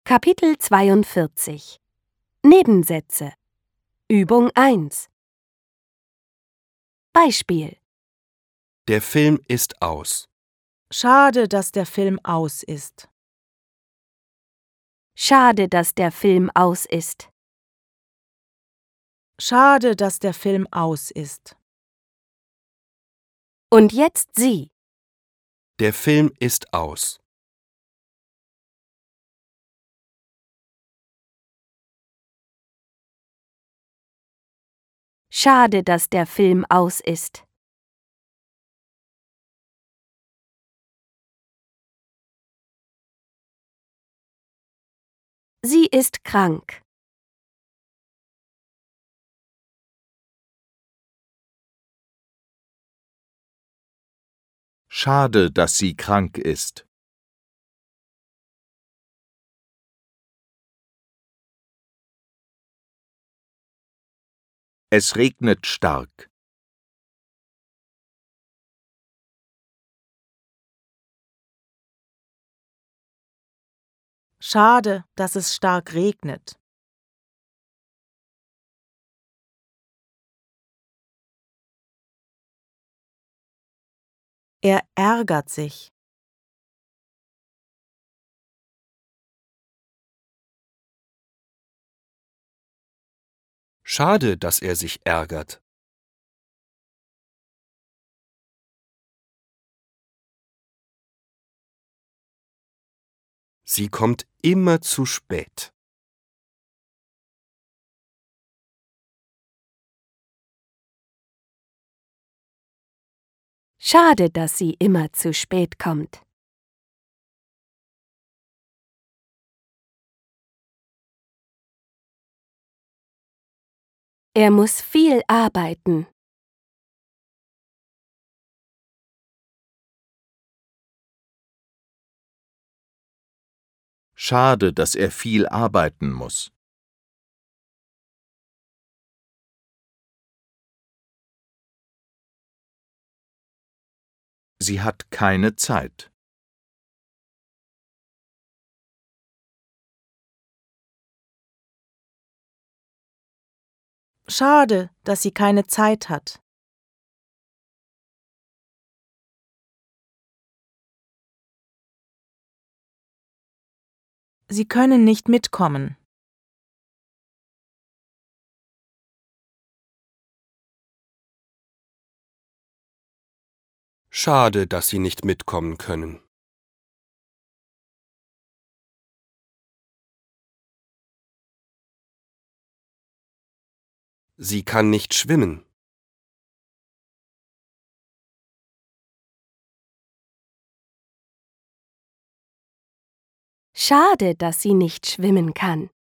Kapitel 42 Nebensätze Übung 1 Beispiel Der Film ist aus. Schade, dass der Film aus ist. Schade, dass der Film aus ist. Schade, dass der Film aus ist. Und jetzt Sie. Der Film ist aus. Schade, dass der Film aus ist. Sie ist krank. Schade, dass sie krank ist. Es regnet stark. Schade, dass es stark regnet. Er ärgert sich. Schade, dass er sich ärgert. Sie kommt immer zu spät. Schade, dass sie immer zu spät kommt. Er muss viel arbeiten. Schade, dass er viel arbeiten muss. Sie hat keine Zeit. Schade, dass sie keine Zeit hat. Sie können nicht mitkommen. Schade, dass Sie nicht mitkommen können. Sie kann nicht schwimmen. Schade, dass sie nicht schwimmen kann.